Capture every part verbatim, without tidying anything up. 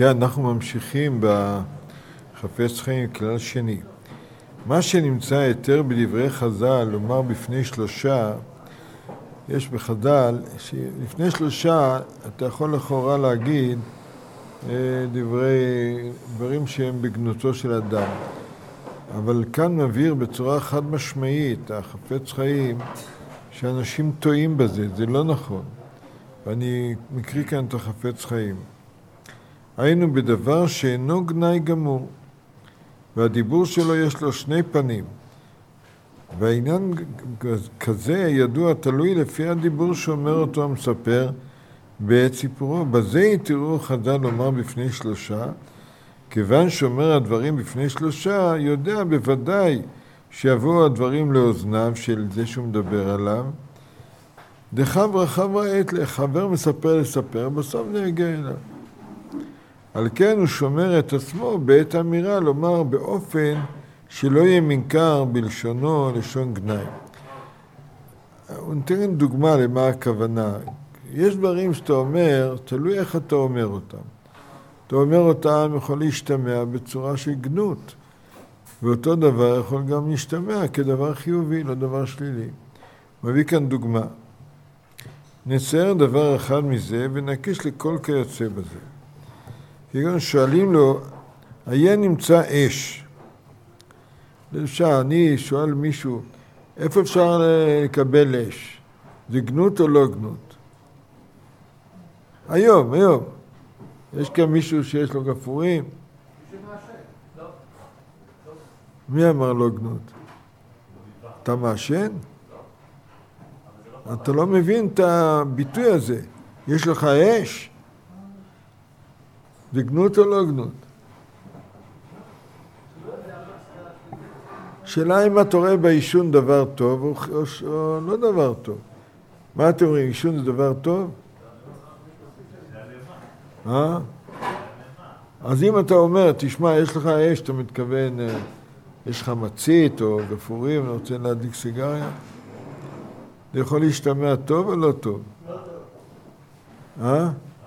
כן, אנחנו ממשיכים בחפץ חיים כלל שני. מה שנמצא יותר בדברי חז"ל, לומר בפני שלושה, יש בחז"ל, שלפני שלושה אתה יכול לכאורה להגיד דברי, דברים שהם בגנותו של אדם. אבל כאן מבהיר בצורה חד משמעית, החפץ חיים, שאנשים טועים בזה, זה לא נכון. ואני מקריא כאן את החפץ חיים. היינו בדבר שאינו גנאי גמור, והדיבור שלו יש לו שני פנים. והעניין כזה ידוע תלוי לפי הדיבור שאומר אותו המספר בעת סיפורו. בזה תראו חז"ל לומר בפני שלושה, כיוון שאומר הדברים בפני שלושה, יודע בוודאי שיבואו הדברים לאוזניו של זה שהוא מדבר עליו. דחברא חברא עת לחבר מספר לספר, בסוף נגיע אליו. על כן הוא שומר את עצמו בעת אמירה, לומר באופן שלא יהיה מנכר בלשונו לשון גנאי. הוא נותן דוגמה למה הכוונה. יש דברים שאתה אומר, תלוי איך אתה אומר אותם. אתה אומר אותם יכול להשתמע בצורה של גנות, ואותו דבר יכול גם להשתמע כדבר חיובי, לא דבר שלילי. מביא כאן דוגמה. נצייר דבר אחד מזה ונקיש לכל כיוצא בזה. כגון שואלים לו, היה נמצא אש. למשל, אני שואל מישהו, איפה אפשר לקבל אש? זה גנות או לא גנות? היום, היום. יש כאן מישהו שיש לו גפורים? מי אמר לא גנות? אתה מעשן? אתה לא מבין את הביטוי הזה. יש לך אש? זה גנות או לא גנות? שאלה אם אתה רואה בעישון דבר טוב או, או, או לא דבר טוב. מה אתם אומרים? עישון זה דבר טוב? אה? אז אם אתה אומר, תשמע, יש לך אש, אתה מתכוון, יש לך מצית או גפורים, אתה רוצה להדליק סיגריה? זה יכול להשתמע טוב או לא טוב? לא טוב. אה?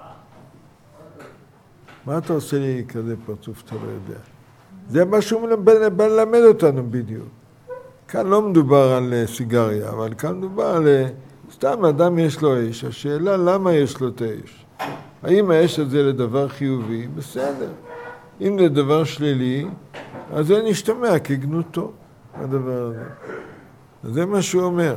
מה אתה עושה לי כזה פרצוף שאתה לא יודע? זה מה שהוא בא ללמד אותנו בדיוק. כאן לא מדובר על סיגריה, אבל כאן מדובר על סתם אדם יש לו אש. השאלה למה יש לו את האש? האם האש הזה לדבר חיובי? בסדר. אם זה דבר שלילי, אז זה נשתמע כגנותו, הדבר הזה. זה מה שהוא אומר.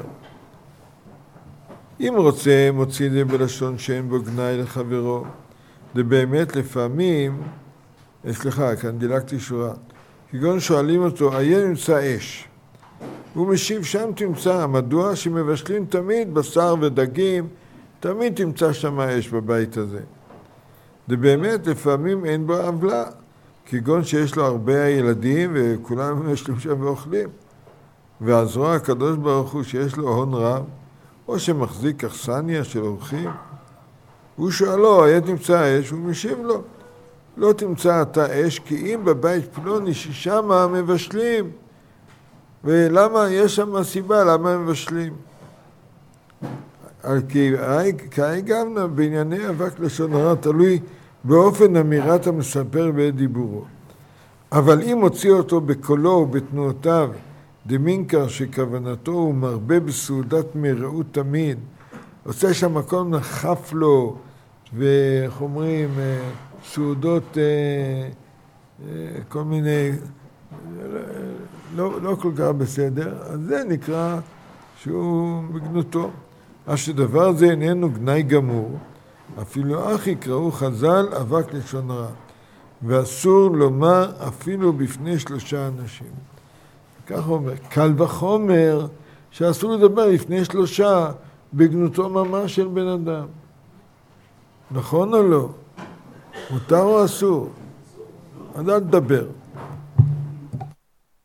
אם רוצה, מוציא זה בלשון שאין בו גנאי לחברו. זה באמת לפעמים, סליחה, כאן דילגתי שורה. כגון שואלים אותו, היה נמצא אש. הוא משיב, שם תמצא, מדוע שמבשלים תמיד בשר ודגים, תמיד תמצא שם אש בבית הזה. זה באמת לפעמים אין בו עוולה, כגון שיש לו הרבה ילדים וכולם יושבים שם ואוכלים. והזרוע הקדוש ברוך הוא שיש לו הון רב, או שמחזיק אכסניה של אורחים, הוא שואלו, היה תמצא אש? הוא משיב לו, לא תמצא אתה אש, כי אם בבית פלוני ששם מבשלים, ולמה יש שם סיבה, למה הם מבשלים? כי כאי גם בענייני אבק לשון הרע, תלוי באופן אמירת המספר בעת דיבורו. אבל אם הוציא אותו בקולו ובתנועותיו, דמינקר שכוונתו הוא מרבה בסעודת מרעות תמיד, עושה שם מקום נחף לו, ואיך אומרים, סעודות, כל מיני, לא, לא כל כך בסדר, אז זה נקרא שהוא בגנותו. אז שדבר זה איננו גנאי גמור, אפילו אך יקראו חז"ל אבק לשון הרע, ואסור לומר אפילו בפני שלושה אנשים. כך אומר, קל וחומר שאסור לדבר לפני שלושה בגנותו ממש של בן אדם. נכון או לא? מותר או אסור? אז אל תדבר.